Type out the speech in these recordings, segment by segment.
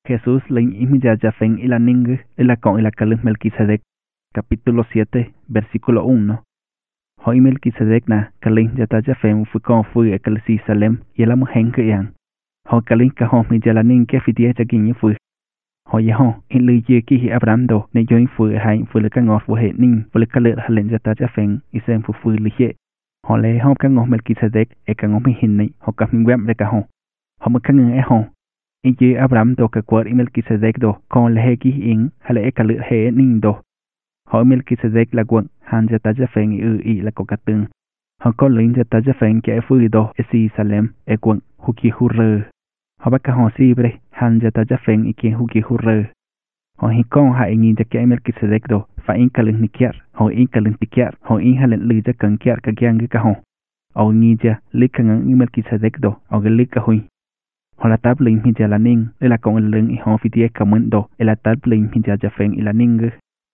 Jesús lein imilla jafen ila ning ila con ila kalin Melquisedec. Capítulo 7, versículo 1. Hoi Melquisedec na kalin jata jafen fui con fui ekalisi Salem y la mujen que yang. Hoi kalin ka hom mi jala ning ke fidie jagin fui. Hoi ho in lu ye ki Abraham do ne join fui hai fui le ka ngor fu he ning fui le kaler halen jata jafen isen fu fui li ye. Ho le hom ka ngor Melquisedec e ka ngor mi hin ni ho ka mi wem le ka ho. Ho ma ka ngi e ho. Inji Abraham do ka kwar Melquisedec do con le heki in hale e kalir he ning do. Ho Melquisedec la gwang han jata jafen i la kokatung. Ho ko lin jata jafen ke fui do e si Salem e gwang huki hurre. Ho ba ka ho sibre han jata jafen i ke huki hurre. Ho hi kon ha ingi jake Melquisedec do fa in kalin nikiar ho in kalin tikiar ho in halen li jakan kiar ka gyang ka ho. Au ngi ja likangang Melquisedec do au gelika hui. Ho la tab ling hija la ning le la con leng i ho fidie kamun do e la tab ling hija jafen i la ning.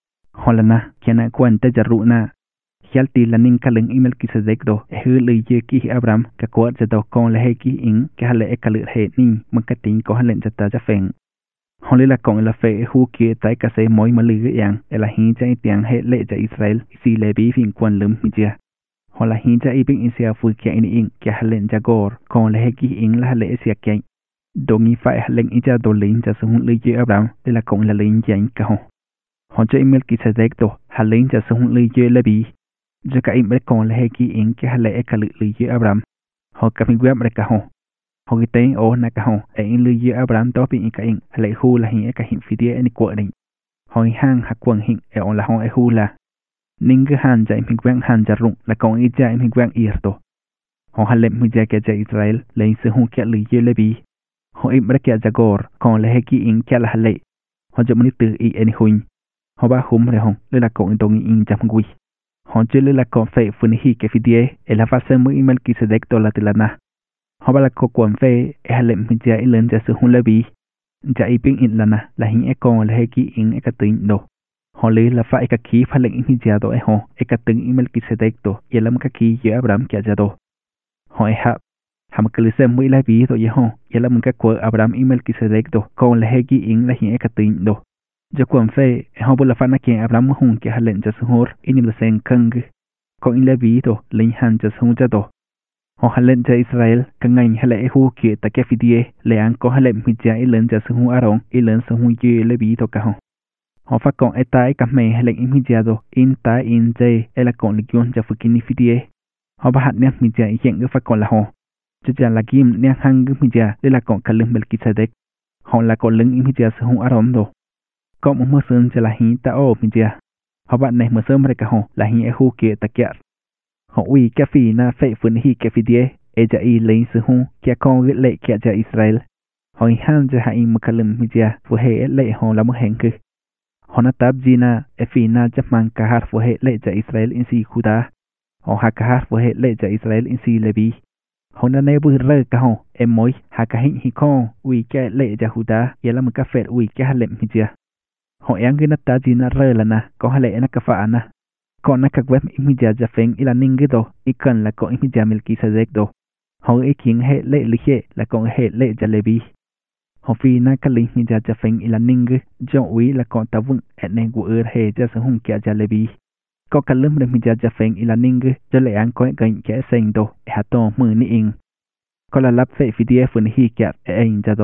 Ho la na kiana kwanta jaru na hialti la ning kaleng i Melquisedec do e hu le ye ki Abraham ka kwat ja do con le he ki in ke hale e kalir he ni makating ko halen jata jafen. Ho le la con la fe hu ki tai ka se moi ma lu yang e la hi ja tiang he le ja Israel si le bi fin kwan lum hija. Ho la hi ja i bin isia fu ki in ke halen jagor con le he ki in la hale sia ki. Dongi phải lệnh ija do lệnh cho sung lưu dưới Abraham để là cộng là lệnh dành cả họ. Họ cho Melquisedec do hà lệnh cho sung lưu dưới là bị. Do cả im còn là hay kỳ in cái hà lệ cả lưu dưới Abraham. Họ cả mình web cả họ. Họ cái tên ô na cả họ để in lưu dưới Abraham đó bị in cả in hà lệ khu là hiện cả hiện phi địa anh quậy định. Họ hang hạt quần hiện ở là họ khu là ninh cái hàn chạy mình quen hàn giả rụng là còn ít chạy mình quen ir do. Họ hà lệnh mình chạy cái Israel lệnh sự hung kia lưu dưới là bị. Họ im kia jagor con le heki in kia la hale họ chậm ni từ i any huin họ ba khum re hong le la con dong in jam gui họ chơi le la con fe fun hi ke fidie e la fase mu Melquisedec do la tilana họ ba la ko kon fe e hale mi ja ilen ja su hun le bi ja i ping in lana la hin e con le heki in e ka tin do họ le la fa e ka ki fa leng mi ja do e ho e ka tin Melquisedec do e lam ka ki ye Abraham kia ja do họ e ha ham kalise muy la bi do yeho yela mun ka ko Abraham Melquisedec do con le hegi in la hin ekatin do je kon fe ho bula fana ke Abraham hun ke halen ja suhor in le sen kang ko in la bi do len han ja sun ja do ho halen ja Israel kan ngai hale hu ke ta ke fidie le an ko halen mi ja ilen ja su aron ilen su hu ye le bi do ka ho fa kon etai ka me halen mi ja do in ta in je ela kon le kyon ja fukini fidie ho ba hat ne mi ja yen fa kon la ho cho cha la kim nang hang mi ja để là con kalung Melquisedec họ là con lưng mi ja su arom do có một mơ sơn cho là hi ta o mi ja họ bạn này mơ sơn mà cả họ là hi e hu kia ta kia họ uy cà phê na phê phun hi cà phê die e ja i lein su hu kia con gửi lệ kia ja Israel họ han ja hai mà kalung mi ja fu he lệ họ là một hẹn cứ họ na tab jina e phi na chấp mang cả har fu he lệ ja Israel in si khuda họ ha cả har fu he lệ ja Israel in si lebi họ đã nêu bữa rơi cả họ em mối hà cả hình hi con uy cái lệ ja huda ya là một cà phê uy cái lệ mi ja họ yang cái nát ta gì na rơi là na có hai lệ na cà phê na còn na các web mi ja ja phèn ila ning cái đó ít cần là có mi ja Melquisedec đó họ ý kiến hệ lệ lịch hệ là còn hệ lệ ja lebi họ phi na cái link mi ja ja phèn ila ning cho uy là còn ta vững nên của hệ ja sự hung kia ja lebi có cả lớp mìnhจะ phèn ila ning cho lệ an có gần kẻ sen do hạ to mưa ni in có là lắp phê video phun hi kẹt anh ra do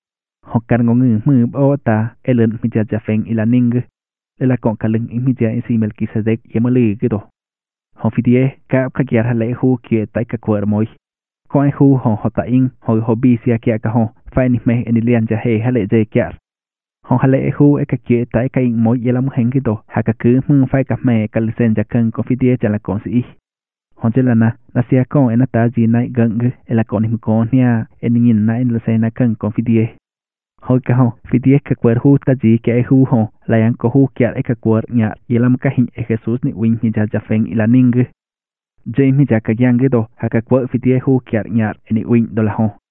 họ cần ngôn ngữ mưa bao ta elen mìnhจะ phèn ila ning đây là còn cả lưng mìnhจะsi Melquisedec yếm lì cái do họ video cả các kẻ lệ hu kia tại các quở mồi có ai hu họ tại in họ bi sia kẹt cả họ phải ni mày anh liềnจะhay lệ dây kẹt họ hãy lệ khu cái kia tại cái mỗi giờ lắm hành cái đồ hạ cả cứ mưng phải cặp mẹ cái sen chắc cần có phi địa chả là con gì họ chỉ là na xia con em ta gì này gần cái là con em con nha em nhìn này là sen na cần con phi địa họ cái họ phi địa cái quạt hu ta gì cái hu họ là yang có hu kia cái quạt nhà giờ lắm cái hình Jesus này win hình cha phèn là ning cái James cha cái yang cái đồ hạ cái quạt phi địa hu kia nhà em win đó là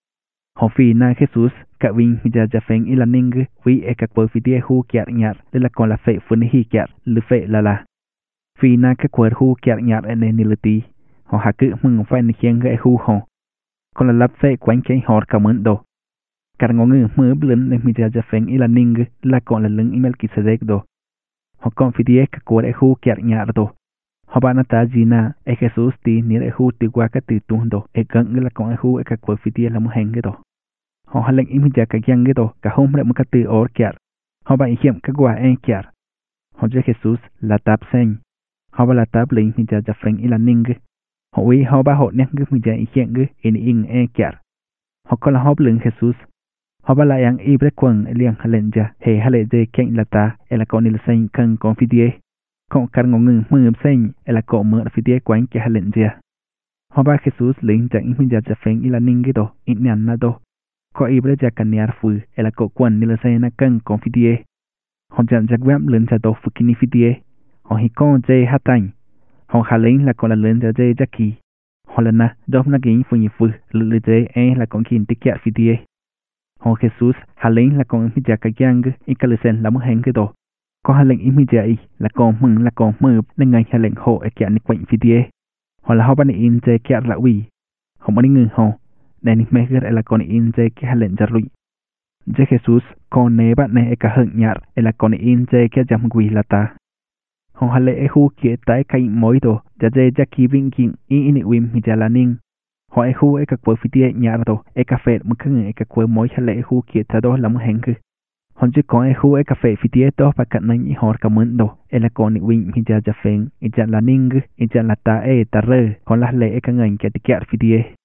họ phi na Jesus cả vinh mi ja phèn ila ning vi e các bờ video hu kiat nhạt đây là còn là phệ phun hi kiat lư phệ là phi na các quờ hu kiat nhạt en nilati họ hạ cứ mừng phải ni khiêng cái hu họ còn là lắp phệ quanh cái họ cảm ơn đồ Cả ngón ngư mưa bልን để mình ra phèn ila ning là con là lưng Melquisedec do. Họ con phi đi cái cột khu kiệt nhạt do. Họ bạn ta Gina e Jesus ti ni khu ti qua cái ti tung do. E gần là con khu cái cột phi đi là một hàng cái do. Họ hành lệnh mình ra cái giang cái do. Cả hôm lại một cái ti or kiệt. Họ bạn hiểm cái qua en kiệt. Họ cho Jesus là tap sen. Họ bạn là tap linh mình ra phèn ila ning. Họ uy họ ba họ nè mình ra hiểm in en kiệt. Họ có là họ lưng Jesus. Họ ba lại yang ibre quần liang halenja he hale de ken lata ela con il sen kan confidie con kan ngong mưa sen ela co mưa fidie quan ke halenja họ ba Jesus ling jang min ja feng ila ningi do inyan na do ko ibre ja kanyar fu ela co quan il sen na kan confidie họ jan ja gwam len ja do fu kini fidie họ hi con je hatang họ halen la con la len ja je jaki họ la na dom na gin fu ni fu le je e la con kin tikia fidie họ Jesus halen là con imija cái giang y kalisen là một hàng cái đó có halen imija là con mừng là con mơ nên ngày halen họ ở kia ni quạnh phi đi họ là họ ban in je kia là uy họ mới ngừng họ nên mấy cái là con in je kia halen giả lụy je Jesus con này bạn này cả hận nhạt là con in je kia jam quỷ là ta họ halen khu kia tại cái mối đó giờ je jaki vinh kinh in wim hija là ning họ khu các quơ phi tiệt nhà đó cà phê một cái người các quơ mỗi hai lễ khu kia ta đó là một hàng cứ họ chỉ có khu cà phê phi tiệt đó và cạnh này họ cảm ơn đó là con win hiện giờ phèn hiện giờ là ning hiện giờ là ta ta rơ họ là lễ các người kia tiệt phi tiệt